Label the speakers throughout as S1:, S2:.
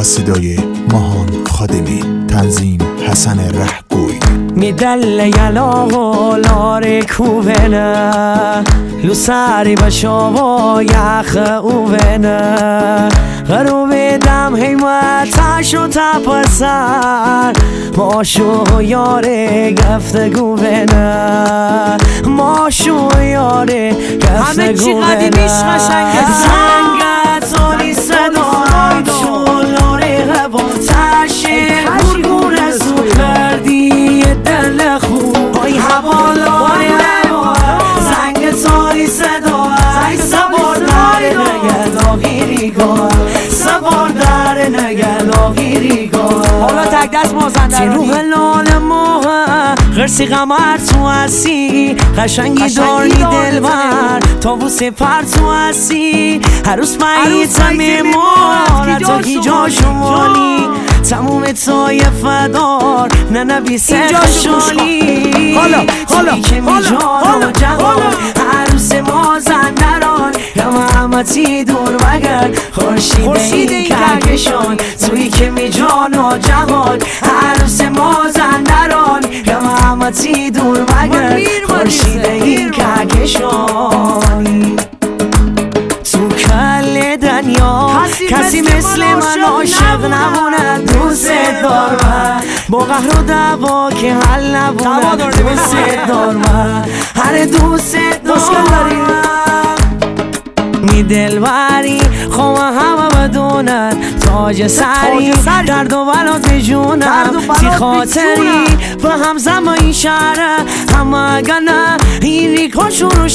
S1: صدای ماهان خادمی، تنظیم حسن رهگوی.
S2: میدل یلاغو لاره کوبنه لوساری بشاوا یخ اوبنه غروب دم حیمتش و تپسر ماشو یاره گفتگو بنه ماشو یاره گفتگو بنه زنگت آنی صدای شلاره با تشه گرگون زود کردی دل خوب آی حوالای زنگ تاری صدای سوار در نگلاغیریگاه سوار در نگلاغیریگاه حالا تک دست مازندرانی تی روح لال ماه غرسی قمر تو هستی قشنگی داری دلبر تابوس پر تو هستی عروس مهیتم مارت و هیجا شمالی تموم طایفه دار نه نبیسه خشالی توی که میجان و جهان عروس مازندران یا محمدی دور بگر خورشید این کهکشان توی که میجان و جهان عروس مازندران یا محمدی دور بگر خورشید این کهکشان تو کل دنیا کسی مثل من عاشق نمونه دوست دارم با قهر و دعوا که حل نبونه دوست دارم هر دوست دارم می دلبری خواه همه بدونن تاج سری درد و بلات بجونم تی خاطری به هم زمان این شهره همه گنه این ریکا شروع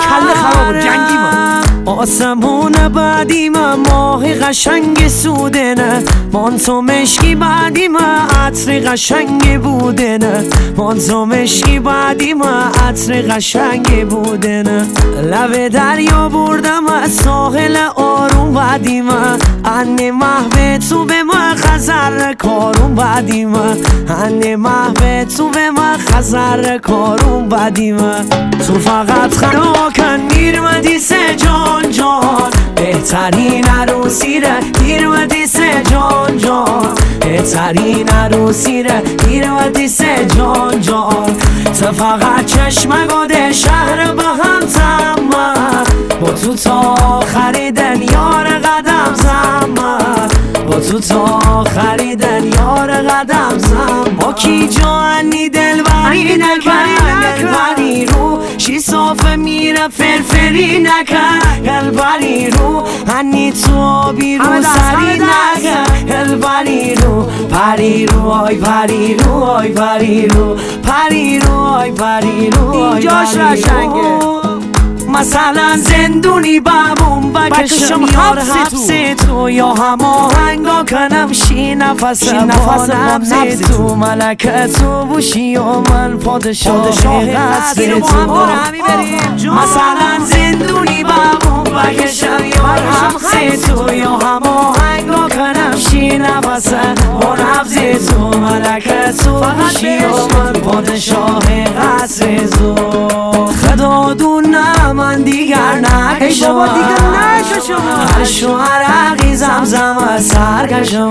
S2: شهره آسمون بعدی من ماه قشنگ سوده نه من تو مشکی بعدی من عطر قشنگ بوده نه من تو مشکی بعدی من عطر قشنگ بوده نه لب دریا بردم از ساحل آروم بعدی من انه محو تو به من خزر کارون بعدی من انه محو تو به من خزر کارون بعدی من تو فقط خراکن میرمدی سه جان جان بهترین عروسی ره دیرمدی سه جان جان بهترین عروسی ره دیرمدی سه جان جان تو فقط چشمگاده شهر با هم تمام با تو تا آخر دنیار قدم زمان با تو تا آخر دنیار قدم زمان با کی جانی دلبری نکن دلبری رو شی صافه میره فرفری نکن دلبری رو هنی تو آبی رو سری نکن دلبری رو پری رو آی پری رو آی پری رو پری رو آی پری رو اینجاش رشنگه مثلا زندونی بمون بکشم یار حبس تو یا هماهنگا کنم شی نفس با نبز تو ملکه تو بوشی و من پادشاه قصر تو مثلا زندونی بمون بکشم یار حبس تو یا هماهنگا کنم شی نفس با نبز تو ملکه تو بوشی و من پادشاه قصر تو خدا دونه من دیگر نکشم هر شوهر عقی زمزم سرکشم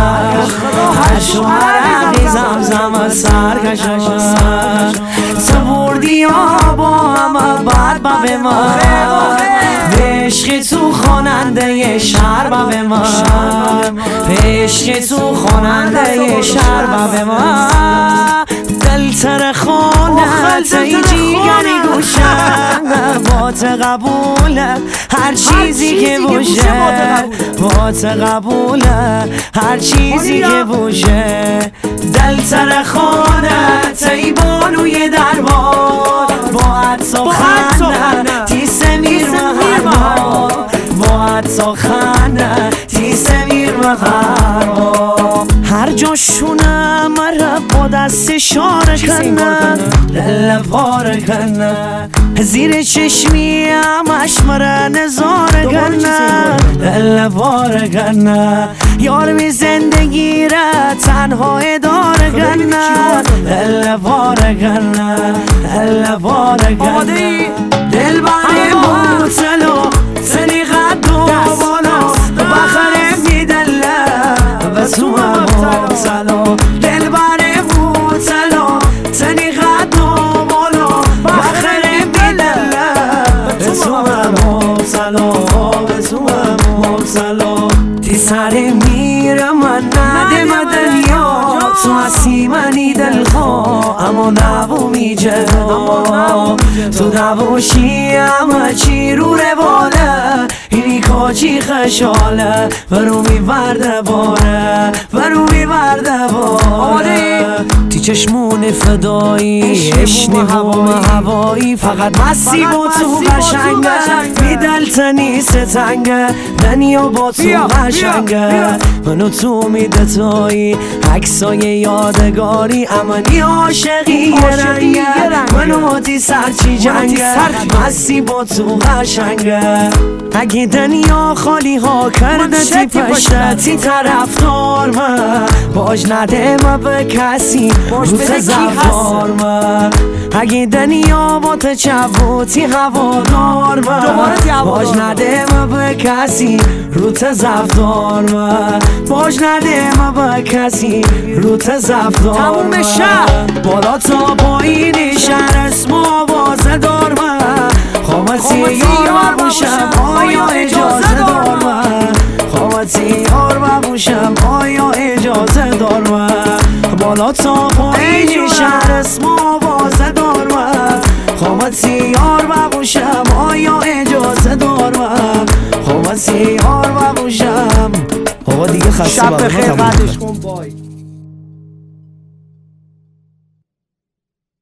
S2: هر شوهر عقی زمزم سرکشم تو بردی ها با همه بعد به من به عشق تو خواننده شهر به من به عشق تو خواننده شهر به من دل تر خانت ای جیگری گوشم با قبوله هر چیزی که باشه با قبوله هر چیزی که باشه دل تر خانت ای بانوی دربار با عطا خانه تی سمیر مهربان با عطا خانه تی سمیر مهربان هر جاشونه مرا با دست شاره کنه دل پاره کنه زیر چشمی همش مرا نظاره کنه دل پاره کنه یار می زندگی را تنها اداره کنه دل پاره کنه دل پاره کنه دل باره موتلو سنی قد و بالا بخره می دله وقتی سر میرم من نده دنیا تو هستی منی دلخواه اما نبو میجه تو نباشی همه چی رو رواله اینی کاچی خشاله برو میورده باره برو میورده باره تی چشمون فدایی اشنی هوایی فقط مسی با تو قشنگه میدلتنی ستنگه دنیا با تو قشنگه منو تو میدتایی عکسای یادگاری امنی عاشقی یه رنگه منو تی سرچی جنگه مسی با تو قشنگه اگه دنیا خالی ها کرده تی پشتی طرفدار من باج نده ما به کسی روت زفار من اگه دنیا با تچبوتی هوادار من باج نده ما به کسی روت زفدار من باج نده ما به کسی روت زفدار من بالا تا پایین شهر اسم آوازه دار من خامتی یار باشم آیا اجازه دار من خامتی یار باشم آیا اجازه دار من بالا تا پایین شهر اسم آوازه دار من خامتی یار باشم آیا اجازه دار من خامتی یار باشم آقا دیگه خسته
S3: شب بخیر قدش کن بای